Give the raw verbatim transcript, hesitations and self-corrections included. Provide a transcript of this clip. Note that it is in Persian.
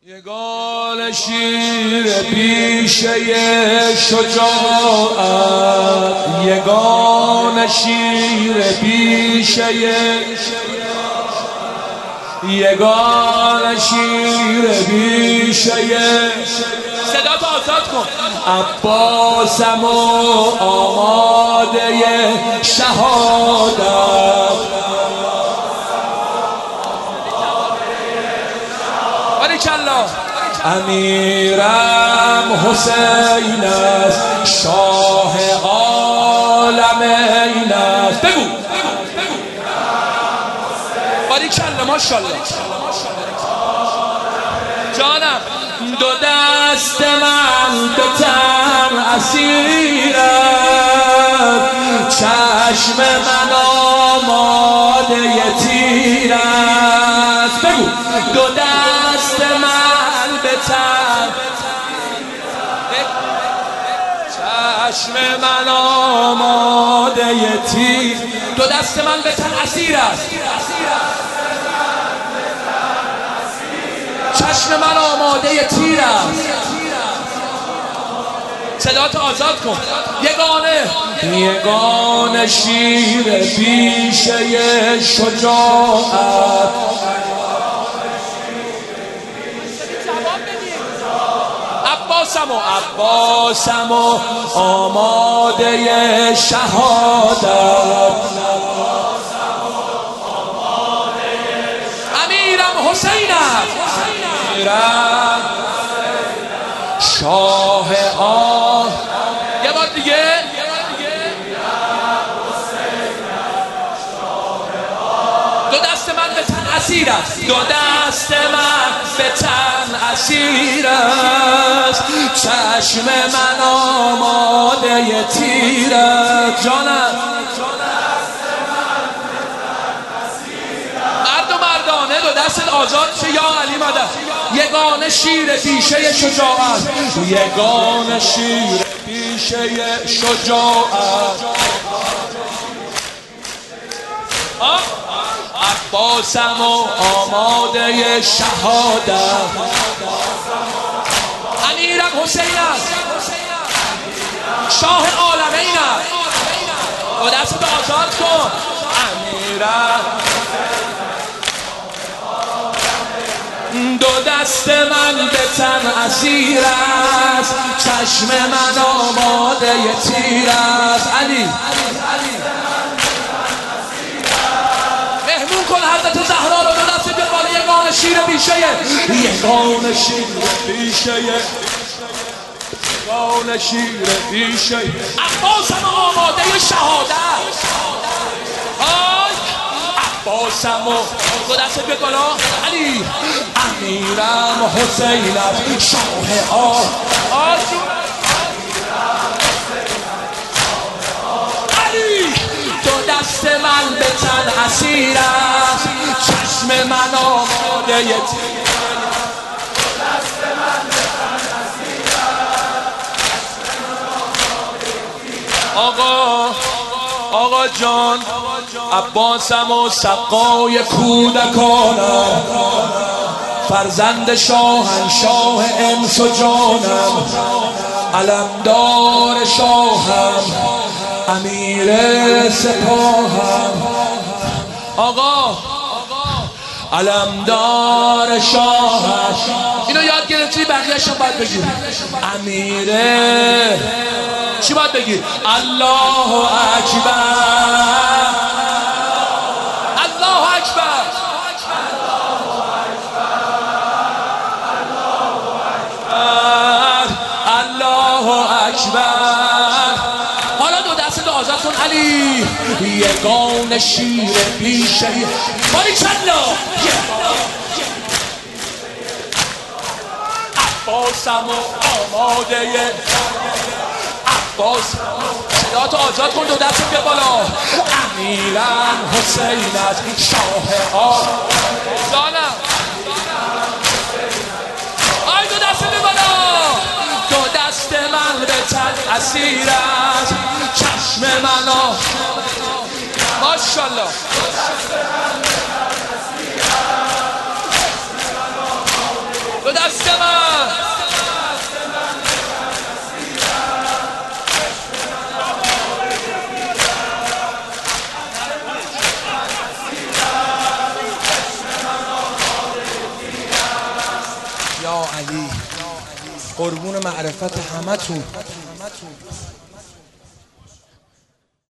یگان شیر پیشه شجاعت، یگان شیر پیشه یگان شیر پیشه صدا تو آزاد کن. عباسم و آماده شهادت، باریکالله. امیرم حسین است، شاه عالم این است. بگو باریکالله، ماشاءالله. جانم دو دست من به تن اسیر است، چشم من آماده تیر است. بگو دو دست من به تن، چشم من آماده تیر، دو دست من به تن اسیر است، چشم من آماده تیر است. صدات آزاد کن. یگانه یگانه شیر پیشه شجاعت، عباسم و عباسم و آماده شهادت، امیرم حسین است، امیرم شاه آه. یه بار دیگه. دو دست من به تن اسیر است، دو دست من به تن اسیر است، چشم من آماده تیر است. جانم مرد و مردانه دو دست آزاد شه. یا علی مدد. یگانه شیر پیشه شجاعت، یگانه شیر پیشه شجاعت، عباسم و آماده شهادت، امیرم حسین است، شاه عالمین است. دو دست آزاد کن. امیرم دو دست من به تن اسیر است، چشم من آماده تیر است. علی مهمون کن حضرت زهرا رو. دو دست به بالا. یگانه شیر پیشه، یگانه شیر پیشه، یگانه شیر پیشه، عباسم آماده شهادت، عباسم و دو دست به بالا. علی امیرم حسین است، شاه آه. علی دو دست من به تن اسیر است، چشم من آماده تیر، دو دست من به تن اسیر است. آقا آقا جان، عباسم و سقای کودکانم، فرزند شاهنشاه انس و جانم، علمدار شاهم، امیر سپاهم. آقا علمدار شاهم. اینو یاد گرفتی؟ بقیه‌شو باید بگیر. امیره چی باید بگیر؟ الله اکبر، الله اکبر، الله اکبر. حالا دو دست آزاد کن. علی یگانه شیر پیشه، باریکالله. عباسم و آماده عباس. صدا تو آزاد کن. دو دست به بالا. امیرم حسین است، شاه آه. جانم آی دو دست به بالا. دو دست من به تن اسیر است، چشم من آه. ماشاءالله. دو دست من یا علی قربون معرفت همتون.